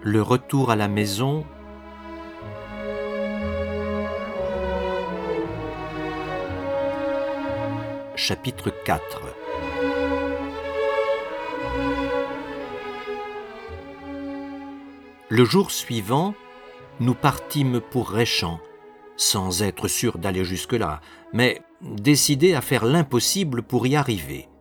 Le retour à la maison. Chapitre 4. Le jour suivant, nous partîmes pour Réchamps, sans être sûrs d'aller jusque-là, mais décidés à faire l'impossible pour y arriver.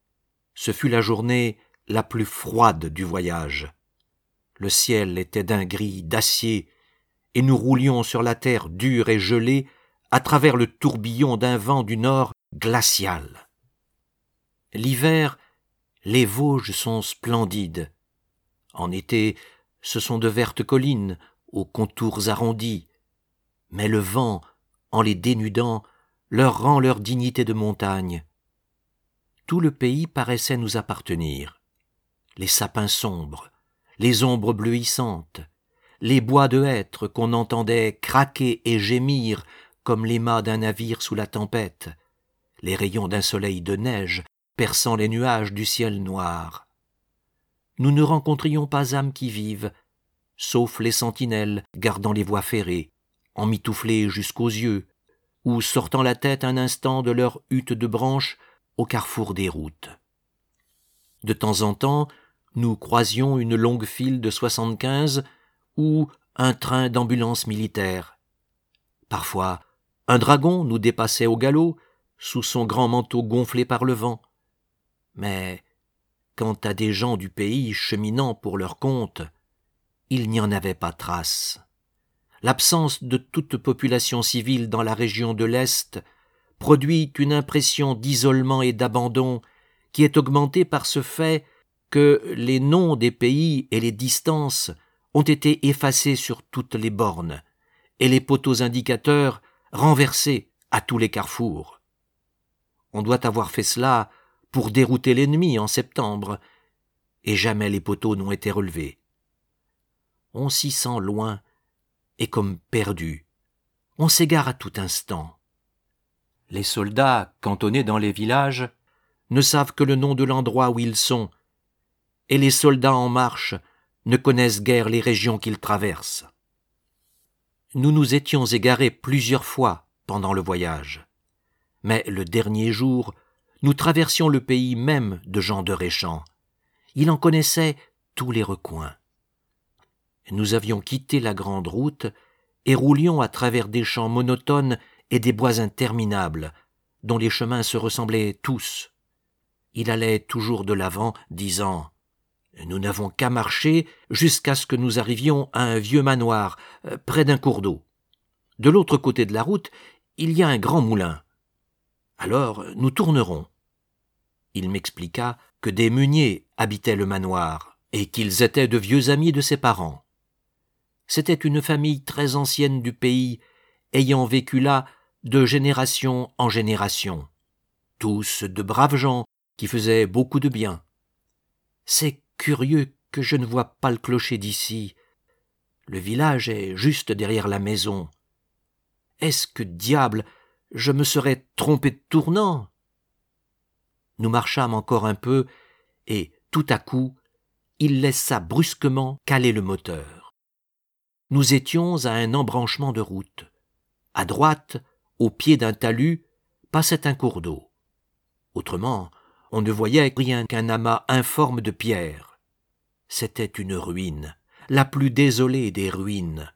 Ce fut la journée la plus froide du voyage. Le ciel était d'un gris d'acier, et nous roulions sur la terre dure et gelée à travers le tourbillon d'un vent du nord glacial. L'hiver, les Vosges sont splendides. En été, ce sont de vertes collines aux contours arrondis, mais le vent, en les dénudant, leur rend leur dignité de montagne. Tout le pays paraissait nous appartenir. Les sapins sombres, les ombres bleuissantes, les bois de hêtres qu'on entendait craquer et gémir comme les mâts d'un navire sous la tempête, les rayons d'un soleil de neige perçant les nuages du ciel noir. Nous ne rencontrions pas âme qui vive, sauf les sentinelles gardant les voies ferrées, emmitouflées jusqu'aux yeux, ou sortant la tête un instant de leur hutte de branches au carrefour des routes. De temps en temps, nous croisions une longue file de 75 ou un train d'ambulance militaire. Parfois, un dragon nous dépassait au galop, sous son grand manteau gonflé par le vent. Mais, quant à des gens du pays cheminant pour leur compte, il n'y en avait pas trace. L'absence de toute population civile dans la région de l'Est produit une impression d'isolement et d'abandon qui est augmentée par ce fait que les noms des pays et les distances ont été effacés sur toutes les bornes et les poteaux indicateurs renversés à tous les carrefours. On doit avoir fait cela pour dérouter l'ennemi en septembre, et jamais les poteaux n'ont été relevés. On s'y sent loin et comme perdu. On s'égare à tout instant. Les soldats, cantonnés dans les villages, ne savent que le nom de l'endroit où ils sont, et les soldats en marche ne connaissent guère les régions qu'ils traversent. Nous nous étions égarés plusieurs fois pendant le voyage, mais le dernier jour, nous traversions le pays même de Jean de Réchamps. Il en connaissait tous les recoins. Nous avions quitté la grande route et roulions à travers des champs monotones et des bois interminables, dont les chemins se ressemblaient tous. Il allait toujours de l'avant, disant « Nous n'avons qu'à marcher jusqu'à ce que nous arrivions à un vieux manoir, près d'un cours d'eau. De l'autre côté de la route, il y a un grand moulin. Alors nous tournerons. » Il m'expliqua que des meuniers habitaient le manoir et qu'ils étaient de vieux amis de ses parents. C'était une famille très ancienne du pays, ayant vécu là de génération en génération. Tous de braves gens qui faisaient beaucoup de bien. C'est curieux que je ne vois pas le clocher d'ici. Le village est juste derrière la maison. Est-ce que, diable, je me serais trompé de tournant ? Nous marchâmes encore un peu, et, tout à coup, il laissa brusquement caler le moteur. Nous étions à un embranchement de route. À droite, au pied d'un talus, passait un cours d'eau. Autrement, on ne voyait rien qu'un amas informe de pierres. C'était une ruine, la plus désolée des ruines.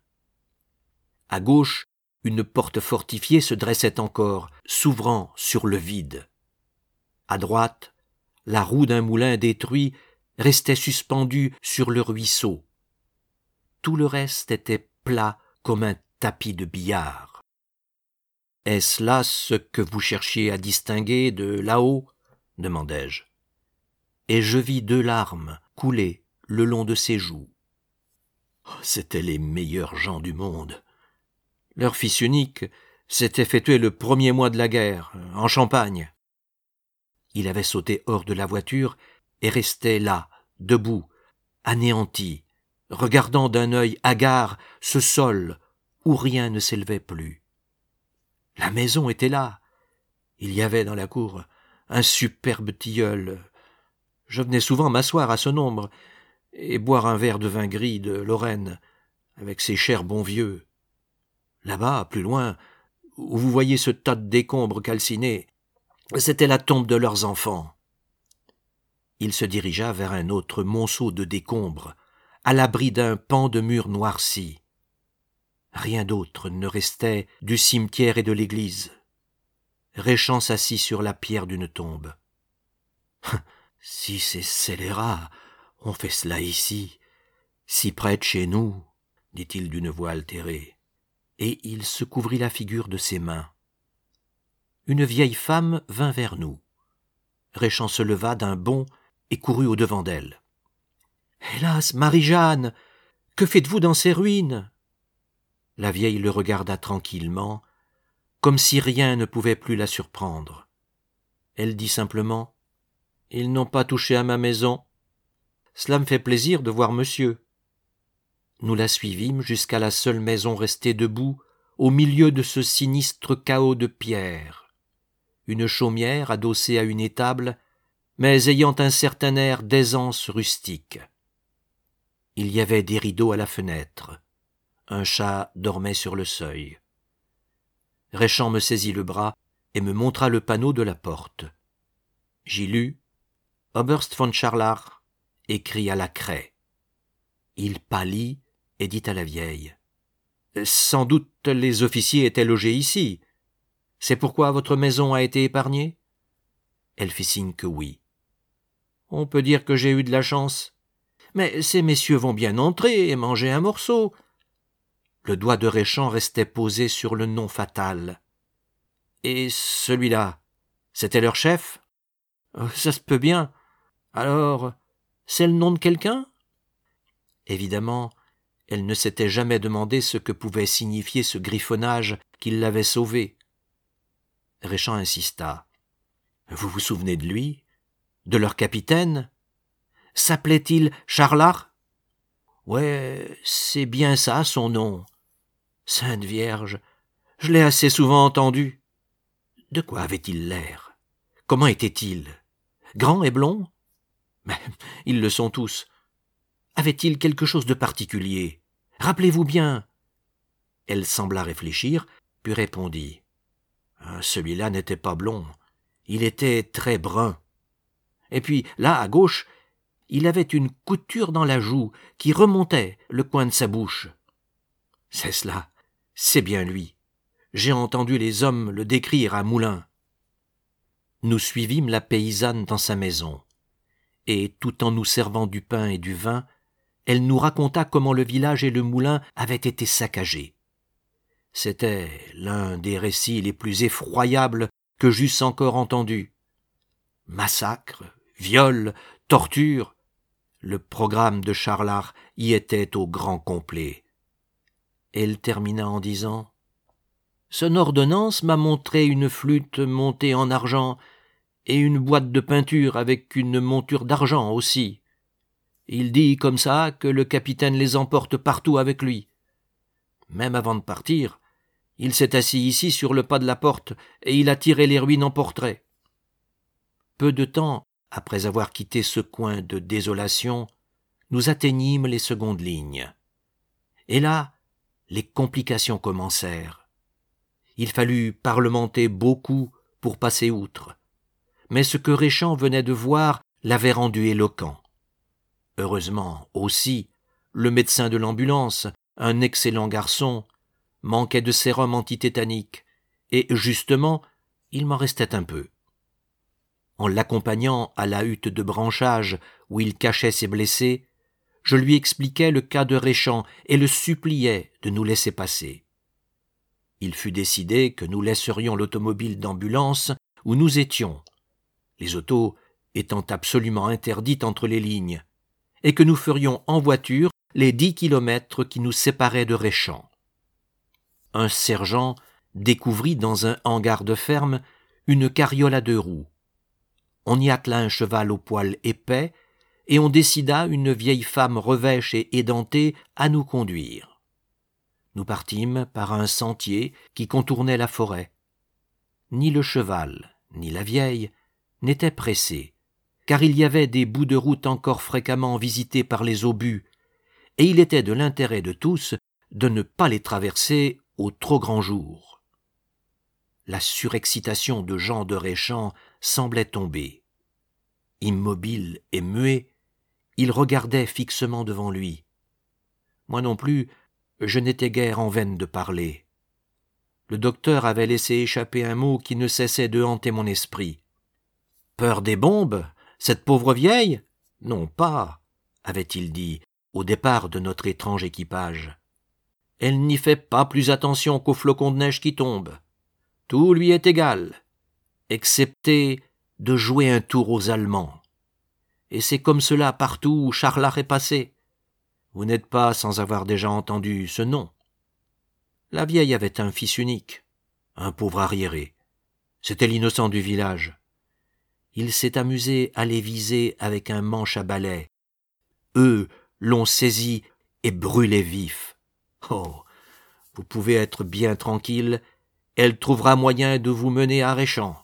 À gauche, une porte fortifiée se dressait encore, s'ouvrant sur le vide. À droite, la roue d'un moulin détruit restait suspendue sur le ruisseau. Tout le reste était plat comme un tapis de billard. « Est-ce là ce que vous cherchiez à distinguer de là-haut ?» demandai-je. Et je vis 2 larmes couler le long de ses joues. C'étaient les meilleurs gens du monde. Leur fils unique s'était fait tuer le 1er mois de la guerre, en Champagne. Il avait sauté hors de la voiture et restait là, debout, anéanti, regardant d'un œil hagard ce sol où rien ne s'élevait plus. La maison était là. Il y avait dans la cour un superbe tilleul. Je venais souvent m'asseoir à son ombre, et boire un verre de vin gris de Lorraine avec ces chers bons vieux. Là-bas, plus loin, où vous voyez ce tas de décombres calcinés, c'était la tombe de leurs enfants. » Il se dirigea vers un autre monceau de décombres, à l'abri d'un pan de mur noirci. Rien d'autre ne restait du cimetière et de l'église. Réchand s'assit sur la pierre d'une tombe. « Si ces scélérats ont fait cela ici, si près de chez nous, dit-il d'une voix altérée, et il se couvrit la figure de ses mains. Une vieille femme vint vers nous. Réchand se leva d'un bond et courut au-devant d'elle. « Hélas, Marie-Jeanne, que faites-vous dans ces ruines ?» La vieille le regarda tranquillement, comme si rien ne pouvait plus la surprendre. Elle dit simplement « Ils n'ont pas touché à ma maison. Cela me fait plaisir de voir monsieur. » Nous la suivîmes jusqu'à la seule maison restée debout au milieu de ce sinistre chaos de pierre. Une chaumière adossée à une étable, mais ayant un certain air d'aisance rustique. Il y avait des rideaux à la fenêtre. Un chat dormait sur le seuil. Réchand me saisit le bras et me montra le panneau de la porte. J'y lus « Oberst von Scharlach » écrit à la craie. Il pâlit et dit à la vieille « Sans doute les officiers étaient logés ici. C'est pourquoi votre maison a été épargnée ?» Elle fit signe que oui. « On peut dire que j'ai eu de la chance. Mais ces messieurs vont bien entrer et manger un morceau. » Le doigt de Réchand restait posé sur le nom fatal. « Et celui-là, c'était leur chef ?»« Ça se peut bien. Alors, c'est le nom de quelqu'un ?» Évidemment, elle ne s'était jamais demandé ce que pouvait signifier ce griffonnage qui l'avait sauvée. Réchand insista. « Vous vous souvenez de lui? De leur capitaine? S'appelait-il Scharlach ? » ?»« Ouais, c'est bien ça son nom. Sainte Vierge, je l'ai assez souvent entendu. » De quoi avait-il l'air? Comment était-il? Grand et blond? Mais ils le sont tous. Avait-il quelque chose de particulier? Rappelez-vous bien. Elle sembla réfléchir, puis répondit. Celui-là n'était pas blond. Il était très brun. Et puis, là, à gauche, il avait une couture dans la joue qui remontait le coin de sa bouche. C'est cela, c'est bien lui. J'ai entendu les hommes le décrire à Moulins. Nous suivîmes la paysanne dans sa maison, et tout en nous servant du pain et du vin, elle nous raconta comment le village et le moulin avaient été saccagés. C'était l'un des récits les plus effroyables que j'eusse encore entendus. Massacres, viols, tortures, le programme de Scharlach y était au grand complet. Elle termina en disant « Son ordonnance m'a montré une flûte montée en argent et une boîte de peinture avec une monture d'argent aussi. Il dit comme ça que le capitaine les emporte partout avec lui. Même avant de partir, il s'est assis ici sur le pas de la porte et il a tiré les ruines en portrait. » Peu de temps après avoir quitté ce coin de désolation, nous atteignîmes les secondes lignes. Et là, les complications commencèrent. Il fallut parlementer beaucoup pour passer outre, mais ce que Réchand venait de voir l'avait rendu éloquent. Heureusement, aussi, le médecin de l'ambulance, un excellent garçon, manquait de sérum antitétanique, et justement, il m'en restait un peu. En l'accompagnant à la hutte de branchage où il cachait ses blessés, je lui expliquai le cas de Réchand et le suppliai de nous laisser passer. Il fut décidé que nous laisserions l'automobile d'ambulance où nous étions, les autos étant absolument interdites entre les lignes, et que nous ferions en voiture les 10 kilomètres qui nous séparaient de Réchand. Un sergent découvrit dans un hangar de ferme une carriole à 2 roues. On y attela un cheval au poil épais, et on décida une vieille femme revêche et édentée à nous conduire. Nous partîmes par un sentier qui contournait la forêt. Ni le cheval, ni la vieille n'étaient pressés, car il y avait des bouts de route encore fréquemment visités par les obus, et il était de l'intérêt de tous de ne pas les traverser au trop grand jour. La surexcitation de Jean de Réchamp semblait tomber. Immobile et muet, il regardait fixement devant lui. Moi non plus, je n'étais guère en veine de parler. Le docteur avait laissé échapper un mot qui ne cessait de hanter mon esprit. « Peur des bombes, cette pauvre vieille ? Non pas, avait-il dit, au départ de notre étrange équipage. Elle n'y fait pas plus attention qu'aux flocons de neige qui tombent. Tout lui est égal, excepté de jouer un tour aux Allemands. Et c'est comme cela partout où Charlard est passé. Vous n'êtes pas sans avoir déjà entendu ce nom. » La vieille avait un fils unique, un pauvre arriéré. C'était l'innocent du village. Il s'est amusé à les viser avec un manche à balai. Eux l'ont saisi et brûlé vif. Oh, vous pouvez être bien tranquille, elle trouvera moyen de vous mener à Réchamp.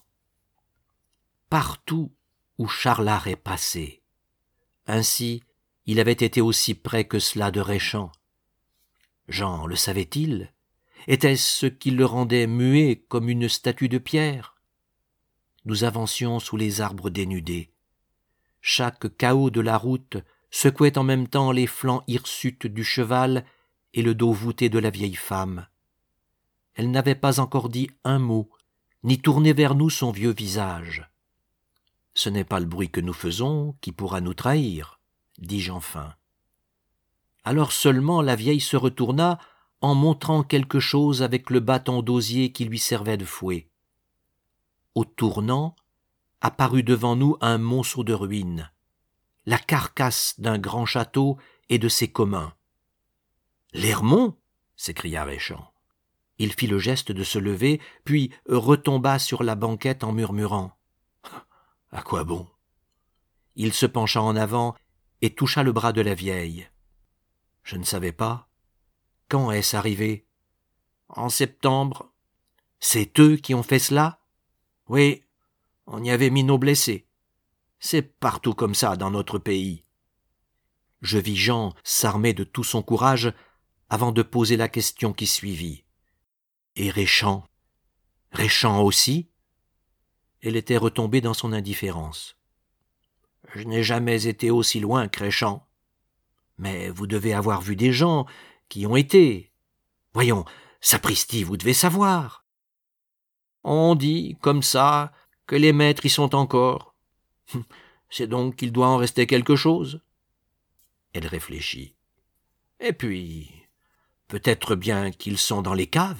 Partout où Charlard est passé. Ainsi, il avait été aussi près que cela de Réchamp. Jean le savait-il ? Était-ce ce qui le rendait muet comme une statue de pierre ? Nous avancions sous les arbres dénudés. Chaque cahot de la route secouait en même temps les flancs hirsutes du cheval et le dos voûté de la vieille femme. Elle n'avait pas encore dit un mot, ni tourné vers nous son vieux visage. « Ce n'est pas le bruit que nous faisons qui pourra nous trahir, » dis-je enfin. Alors seulement la vieille se retourna en montrant quelque chose avec le bâton d'osier qui lui servait de fouet. Au tournant, apparut devant nous un monceau de ruines, la carcasse d'un grand château et de ses communs. « L'Hermont » s'écria Réchamp. Il fit le geste de se lever, puis retomba sur la banquette en murmurant « À quoi bon ?» Il se pencha en avant et toucha le bras de la vieille. « Je ne savais pas. Quand est-ce arrivé ? » ?»« En septembre. »« C'est eux qui ont fait cela ? » ?»« Oui, on y avait mis nos blessés. C'est partout comme ça dans notre pays. » Je vis Jean s'armer de tout son courage avant de poser la question qui suivit. « Et Réchamp ? Réchamp aussi ?» Elle était retombée dans son indifférence. « Je n'ai jamais été aussi loin que Réchamp. Mais vous devez avoir vu des gens qui y ont été. Voyons, sapristi, vous devez savoir. » « On dit, comme ça, que les maîtres y sont encore. C'est donc qu'il doit en rester quelque chose. » Elle réfléchit. « Et puis, peut-être bien qu'ils sont dans les caves. »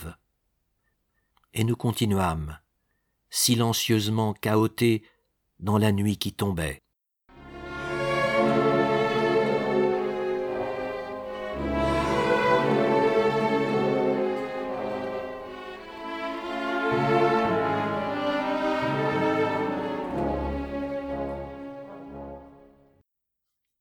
Et nous continuâmes, silencieusement cahotés dans la nuit qui tombait.